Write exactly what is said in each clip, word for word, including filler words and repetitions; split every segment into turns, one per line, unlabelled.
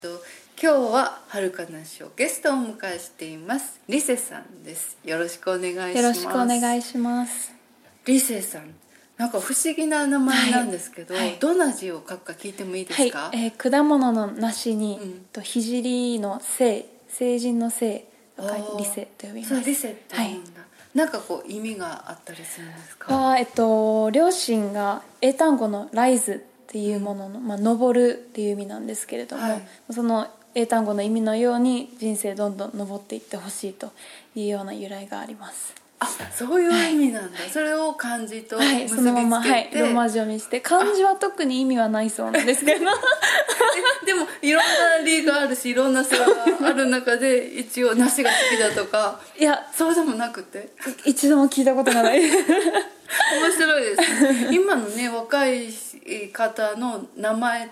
今日は遥かなしをゲストをお迎えしています。リセさんです。よろしくお願いします。
よろしくお願いします。
リセさん、なんか不思議な名前なんですけど、はいはい、どんな字を書くか聞いてもいいですか？
はい、えー、果物の梨に、うん、と聖の聖、成人の聖と書いてリセと呼びます。
そう、リセって言うんだ、はい、なんかこう意味があったりするんですか？
は、えっと、両親が英単語のライズっていうものの、うん、まあ、登るっていう意味なんですけれども、はい、その英単語の意味のように人生どんどん登っていってほしいというような由来があります。
あ、そういう意味なんだ、はい、それを漢字と結びつけて、はい、そのまま、はい、
ローマ字読みして漢字は特に意味はないそうなんですけど
でもいろんな理があるしいろんな世話がある中で一応梨が好きだとか
いや
そうでもなくて
一度も聞いたことがない面
白いですね。今のね若い方の名前って、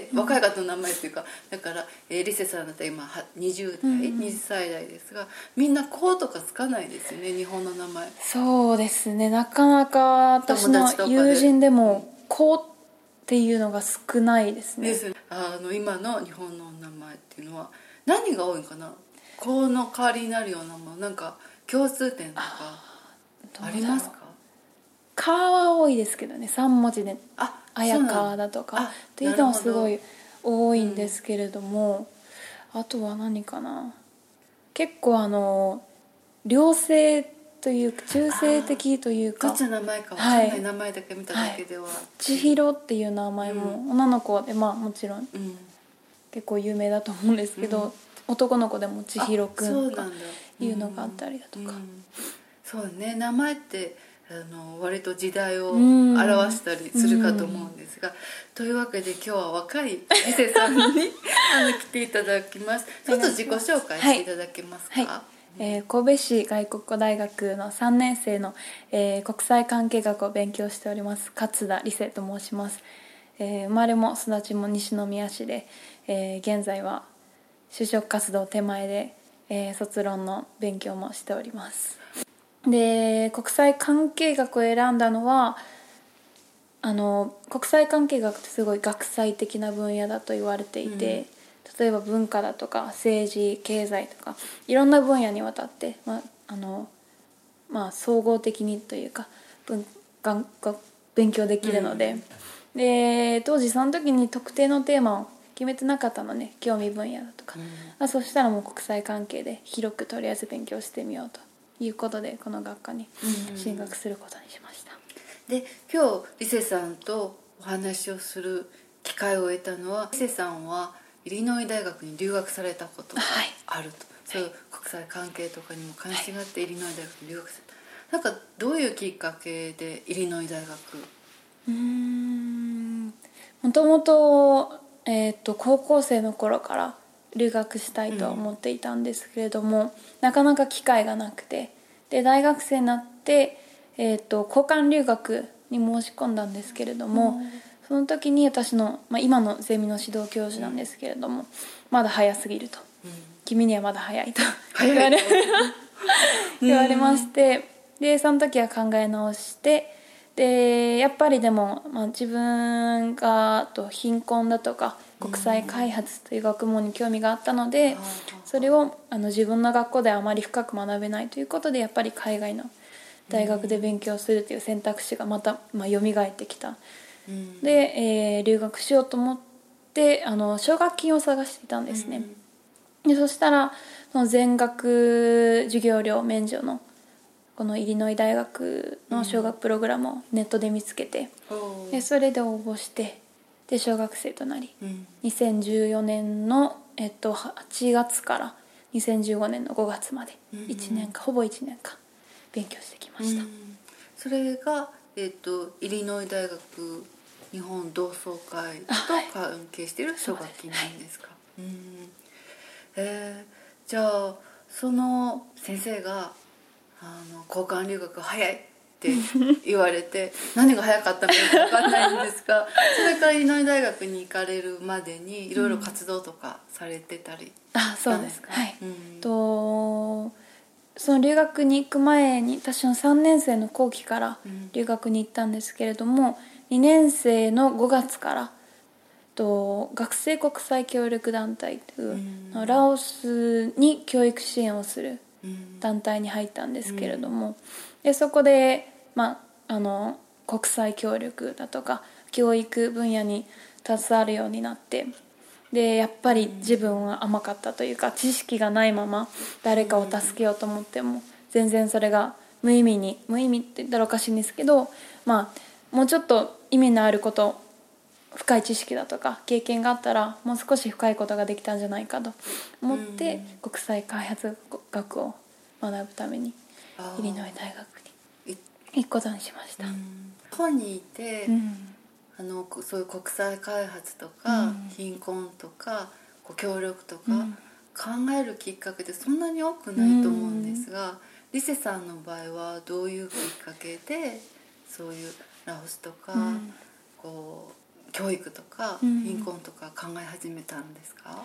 うん、若い方の名前っていうかだから、えー、リセさんだったら今にじゅう代、うん、にじゅっさい代ですがみんなこうとかつかないですよね、日本の名前。
そうですね、なかなか私の友人でもこうっていうのが少ないですね。
ですあの今の日本の名前っていうのは何が多いかな。こうの代わりになるようなものなんか共通点とかありますか？
かは多いですけどね、さん文字であやかだとかっていうのはすごい多いんですけれども、うん、あとは何かな、結構あの両性というか中性的というか
どっちの名前か分かんない、はい、名前だけ見ただけでは、はい、
千尋っていう名前も女の子で、まあもちろん結構有名だと思うんですけど、うん、男の子でも千尋くんとかいうのがあったりだとか、うんうん、
そうね、名前ってあの割と時代を表したりするかと思うんですが、というわけで今日は若いリセさんにあの来ていただきます。ちょっと自己紹介していただけますか？
はいはい、えー、神戸市外国語大学のさんねん生の、えー、国際関係学を勉強しております勝田リセと申します。えー、生まれも育ちも西宮市で、えー、現在は就職活動手前で、えー、卒論の勉強もしております。で、国際関係学を選んだのはあの国際関係学ってすごい学際的な分野だと言われていて、うん、例えば文化だとか政治経済とかいろんな分野にわたって、まああのまあ、総合的にというか文がが勉強できるので、うん、で当時その時に特定のテーマを決めてなかったので興味分野だとか、うんまあ、そしたらもう国際関係で広くとりあえず勉強してみようということでこの学科に進学することにしました。
うん、で今日リセさんとお話をする機会を得たのはリセさんはイリノイ大学に留学されたことがあると、はい、そういう国際関係とかにも関心があってイリノイ大学に留学された、なんかどういうきっかけでイリノイ大学？
うーんもともと、えーと、高校生の頃から留学したいとは思っていたんですけれども、うん、なかなか機会がなくて、で大学生になって、えーと、交換留学に申し込んだんですけれども、うん、その時に私の、まあ、今のゼミの指導教授なんですけれども、うん、まだ早すぎると、うん、君にはまだ早いと言われ言われまして、でその時は考え直して、でやっぱりでも、まあ、自分がと貧困だとか国際開発という学問に興味があったので、それをあの自分の学校ではあまり深く学べないということでやっぱり海外の大学で勉強するという選択肢がまた、まあ、蘇ってきた。で、えー、留学しようと思ってあの奨学金を探していたんですね。でそしたらその全額授業料免除のこのイリノイ大学の奨学プログラムをネットで見つけて、うん、でそれで応募してで奨学生となり、うん、にせんじゅうよねんの、えっと、はちがつからにせんじゅうごねんのごがつまでいちねんかん、うん、ほぼいちねんかん勉強してきました。うん、
それが、えっと、イリノイ大学日本同窓会と関係している奨学金なんですか？はい、うん、えー、じゃあその先生があの交換留学早いって言われて何が早かったのか分かんないんですがそれからイリノイ大学に行かれるまでにいろいろ活動とかされてたりしたんですか？
あ、そうです、はい、うん、とその留学に行く前に私のさんねん生の後期から留学に行ったんですけれども、うん、にねん生のごがつからと学生国際協力団体という、
うん、
ラオスに教育支援をする
うん
団体に入ったんですけれども、うん、でそこで、まあ、あの国際協力だとか教育分野に携わるようになって、でやっぱり自分は甘かったというか、知識がないまま誰かを助けようと思っても全然それが無意味に無意味って言ったらおかしいんですけど、まあ、もうちょっと意味のあること、深い知識だとか経験があったらもう少し深いことができたんじゃないかと思って国際開発学を学ぶためにイリノイ大学に行くことにしました。
日本にいて、うん、あのそういう国際開発とか、うん、貧困とか協力とか、うん、考えるきっかけってそんなに多くないと思うんですが、うん、リセさんの場合はどういうきっかけでそういうラオスとか、うん、こう教育とか貧困とか考え始めたんですか？うん、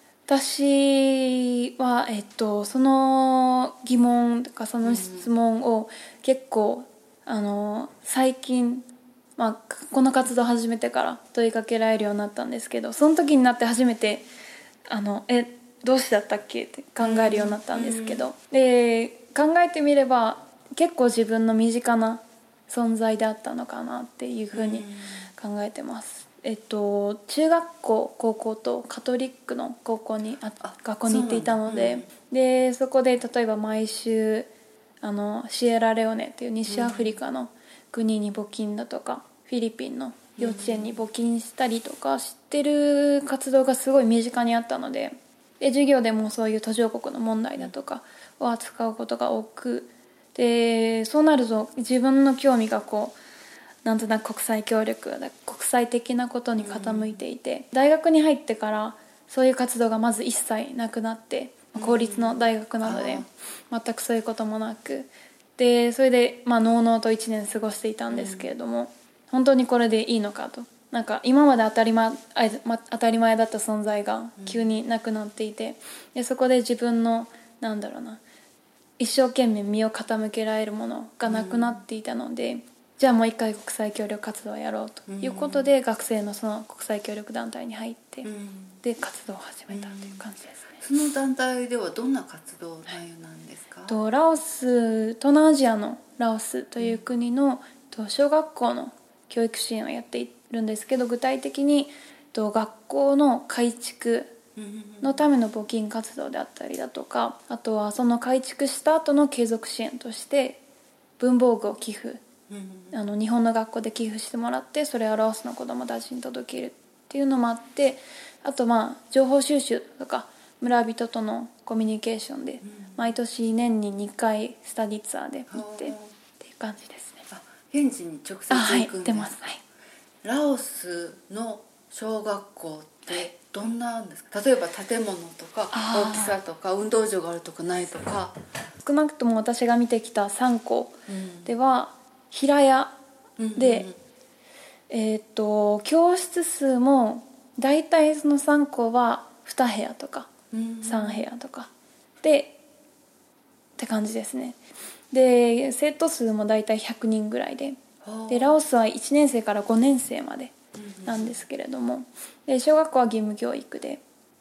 私は、えっと、その疑問とかその質問を結構、うん、あの最近、まあ、この活動を始めてから問いかけられるようになったんですけど、その時になって初めてあのえどうしてだったっけって考えるようになったんですけど、うん、で考えてみれば結構自分の身近な存在であったのかなっていうふうに考えてます。えっと、中学校高校とカトリックの高校にあ学校に行っていたので、うん、でそこで例えば毎週あのシエラレオネっていう西アフリカの国に募金だとか、フィリピンの幼稚園に募金したりとかしてる活動がすごい身近にあったので、で授業でもそういう途上国の問題だとかを扱うことが多く、でそうなると自分の興味がこうなんとなく国際協力国際的なことに傾いていて、うん、大学に入ってからそういう活動がまず一切なくなって、公立の大学なので全くそういうこともなく、でそれでまあのうのうといちねん過ごしていたんですけれども、うん、本当にこれでいいのかと、なんか今まで当たり前、当たり前だった存在が急になくなっていて、でそこで自分のなんだろうな一生懸命身を傾けられるものがなくなっていたので、うん、じゃあもう一回国際協力活動をやろうということで、うん、学生のその国際協力団体に入って、うん、で活動を始めたという感じですね。
その団体ではどんな活動内容なんですか？
とラオス、東南アジアのラオスという国の、うん、小学校の教育支援をやっているんですけど、具体的に学校の改築のための募金活動であったりだとか、あとはその改築した後の継続支援として文房具を寄付、あの日本の学校で寄付してもらって、それをラオスの子どもたちに届けるっていうのもあって、あとまあ情報収集とか村人とのコミュニケーションで毎年年ににかいスタディツアーで行ってっていう感じですね。
あ、現地に直接行くんですか？
はい、行ってます。はい、
ラオスの小学校ってどんなんですか？例えば建物とか大きさとか運動場があるとかないとか。
少なくとも私が見てきたさん校では平屋で、うんうんうん、えー、と教室数もだいたいそのさん校はに部屋とかさん部屋とかでって感じですね。で生徒数もだいたいひゃくにんぐらいで、でラオスはいちねん生からごねん生までなんですけれども、で小学校は義務教育で、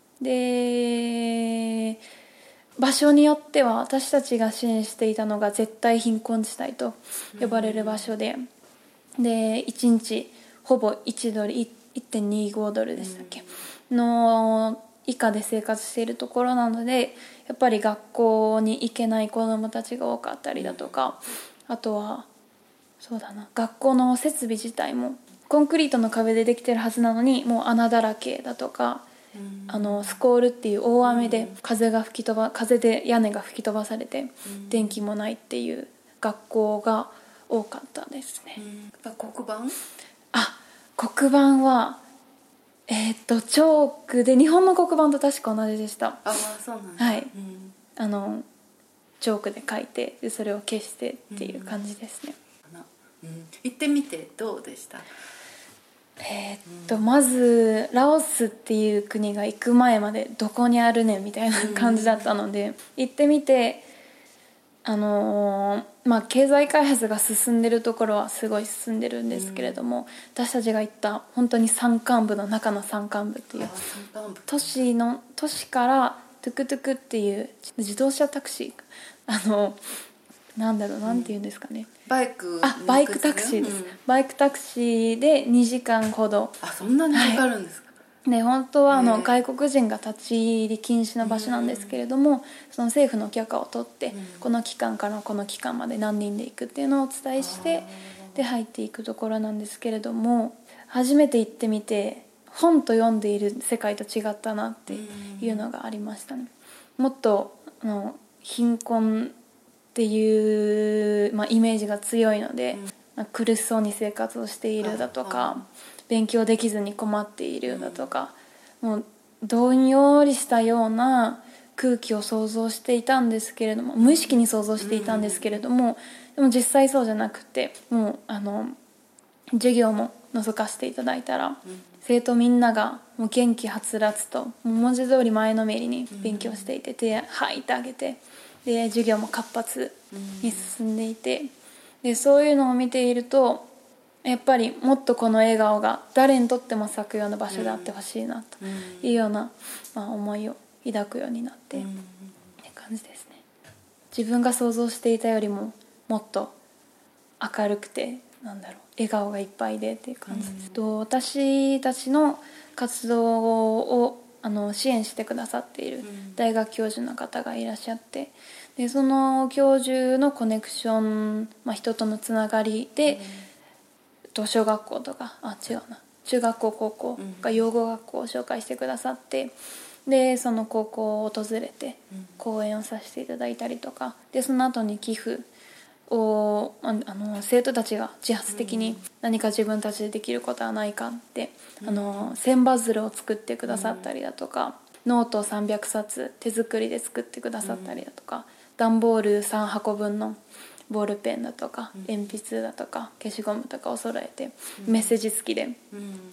で場所によっては私たちが支援していたのが絶対貧困地帯と呼ばれる場所で、でいちにちほぼいちドル いってんにじゅうごドルでしたっけの以下で生活しているところなので、やっぱり学校に行けない子どもたちが多かったりだとか、あとはそうだな、学校の設備自体もコンクリートの壁でできてるはずなのにもう穴だらけだとか、あのスコールっていう大雨で風が吹き飛ば風で屋根が吹き飛ばされて電気もないっていう学校が多かったですね。
やっぱ黒板？
あ、黒板はえー、っとチョークで日本の黒板と確か同じでした。
あ、そうなんだ。
はい、うん、あのチョークで書いてでそれを消してっていう感じですね。
うんうん、行ってみてどうでした？
えー、っと、うん、まずラオスっていう国が行く前までどこにあるねんみたいな感じだったので、うん、行ってみてあのーまあ、経済開発が進んでるところはすごい進んでるんですけれども、うん、私たちが行った本当に山間部の中の山間部っていう都市の都市からトゥクトゥクっていう自動車タクシー、あのなんだろう、なんていうんですかね、
うん、バイク
あバイクタクシーです、うん、バイクタクシーでにじかんほど。
あ、そんなにかかるんですか。
はい、で本当はあの外国人が立ち入り禁止の場所なんですけれども、その政府の許可を取って、うん、この期間からこの期間まで何人で行くっていうのをお伝えしてで入っていくところなんですけれども、初めて行ってみて本と読んでいる世界と違ったなっていうのがありましたね。もっとあの貧困っていう、まあ、イメージが強いので、うん、苦しそうに生活をしているだとか、勉強できずに困っているだとか、うん、もうどんよりしたような空気を想像していたんですけれども、無意識に想像していたんですけれども、でも実際そうじゃなくて、もうあの授業も覗かせていただいたら、うん、生徒みんながもう元気はつらつと文字通り前のめりに勉強していて、手吐いてあげて、で授業も活発に進んでいて、でそういうのを見ているとやっぱりもっとこの笑顔が誰にとっても咲くような場所であってほしいなというような、まあ、思いを抱くようになってって感じですね。自分が想像していたよりももっと明るくて、なんだろう、笑顔がいっぱいでっていう感じです。と私たちの活動をあの支援してくださっている大学教授の方がいらっしゃって、でその教授のコネクション、まあ、人とのつながりで、うん、小学校とかあ違うな中学校高校が養護学校を紹介してくださって、でその高校を訪れて講演をさせていただいたりとかで、その後に寄付をあの生徒たちが自発的に何か自分たちでできることはないかって、うん、あの千羽鶴を作ってくださったりだとか、うん、ノートをさんびゃくさつ手作りで作ってくださったりだとか、うん、段ボールさんはこぶんのボールペンだとか、うん、鉛筆だとか消しゴムとかを揃えて、うん、メッセージ付きで、うん、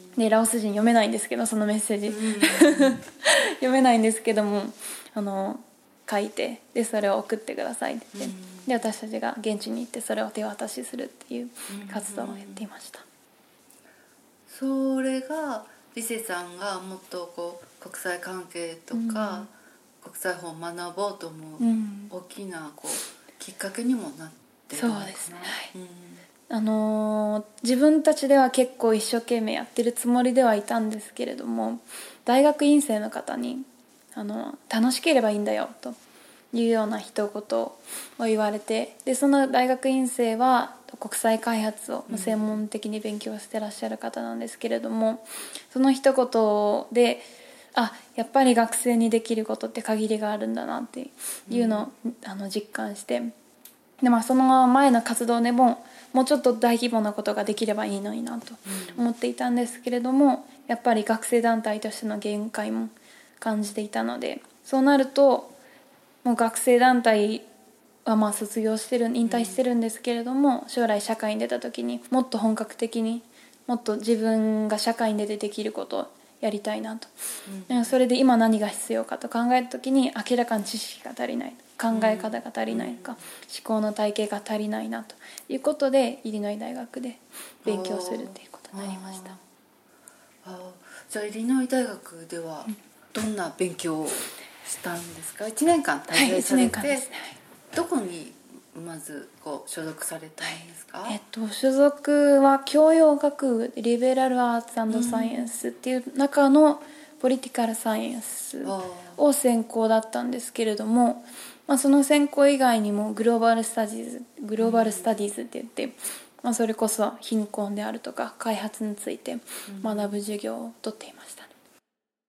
でラオス人読めないんですけどそのメッセージ、うん、読めないんですけどもあの書いて、でそれを送ってくださいって言って、うん、で私たちが現地に行ってそれを手渡しするっていう活動をやっていました。
うん、それがリセさんがもっとこう国際関係とか、うん、国際法を学ぼうと思う大きなこうきっかけにもなってるのかな。そうですね、はい、うん、
あのー、自分たちでは結構一生懸命やってるつもりではいたんですけれども、大学院生の方にあの楽しければいいんだよというような一言を言われて、でその大学院生は国際開発を専門的に勉強してらっしゃる方なんですけれども、うん、その一言であやっぱり学生にできることって限りがあるんだなっていうのを、うん、あの実感して、で、まあ、その前の活動でももうちょっと大規模なことができればいいのになと思っていたんですけれども、やっぱり学生団体としての限界も感じていたので、そうなるともう学生団体はまあ卒業してる引退してるんですけれども、将来社会に出た時にもっと本格的にもっと自分が社会に出てできることをやりたいなと、うん、それで今何が必要かと考えた時に明らかに知識が足りない、考え方が足りないか、うん、思考の体系が足りないなということでイリノイ大学で勉強するっていうことになりました。
ああ、じゃあイリノイ大学ではどんな勉強をしたんですか？いちねんかん滞在されて、はい、ね、どこにまずこう所属されたんですか？
はい、えっと、所属は教養学部リベラルアーツ&サイエンスっていう中のポリティカルサイエンスを専攻だったんですけれども、まあ、その専攻以外にもグローバルスタディーズグローバルスタディーズって言って、まあ、それこそ貧困であるとか開発について学ぶ授業をとっていましたね。